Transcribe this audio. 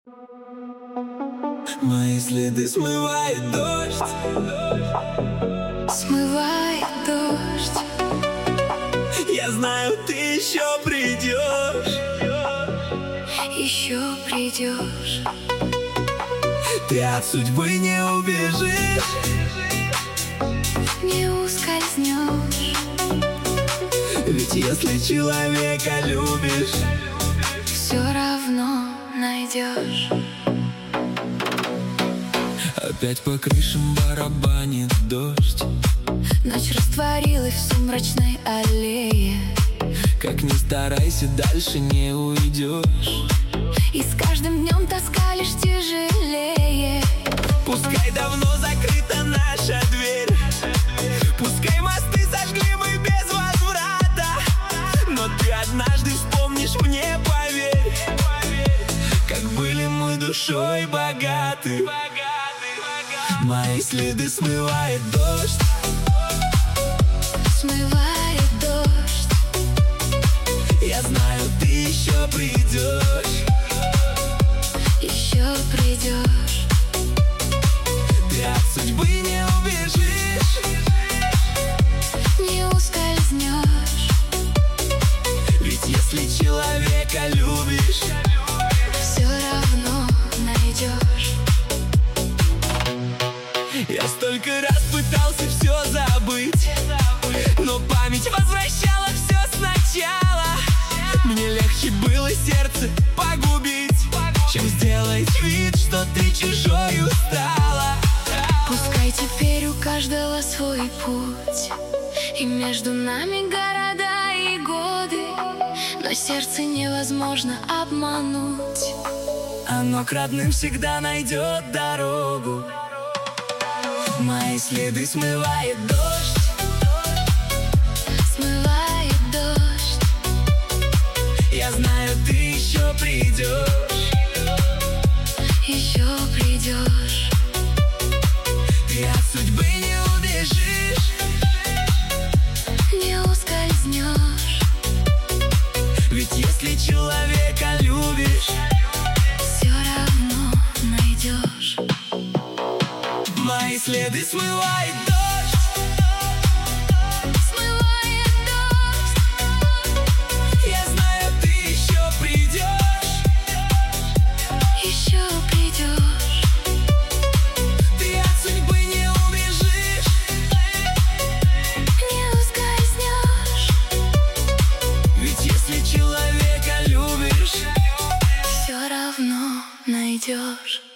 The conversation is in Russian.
Мои следы смывает дождь. Смывает дождь. Я знаю, ты еще придешь. Еще придешь. Ты от судьбы не убежишь, не ускользнешь. ведь если человека любишь, все равно найдешь. опять по крышам барабанит дождь. Ночь растворилась в сумрачной аллее. Как ни старайся, дальше не уйдешь. И с каждым днем тоска лишь тяжелее. Пускай давно закрыта наша дверь, пускай мосты сожгли мы без возврата, но ты однажды вспомнишь мне, поверь, как были мы душой богаты. Мои следы смывает дождь. Смывает дождь. Я знаю, ты еще придешь. Еще придешь. Ты от судьбы не убежишь, не ускользнешь. ведь если человека любишь, все равно найдешь. я столько раз пытался все забыть, но память возвращала все сначала. Мне легче было сердце погубить, чем сделать вид, что ты чужою стала. Пускай теперь у каждого свой путь, и между нами города и годы, но сердце невозможно обмануть. Оно к родным всегда найдет дорогу. Мои следы смывает дождь. Смывает дождь. Я знаю, ты еще придешь. Еще придешь. Ты от судьбы не убежишь, не ускользнешь. ведь если человека любишь, все равно найдешь. мои следы смывает дождь. Смывает дождь. Я знаю, ты еще придешь. Еще придешь. Ты от судьбы не убежишь, Не ускользнешь. ведь если человека любишь, Все равно найдешь.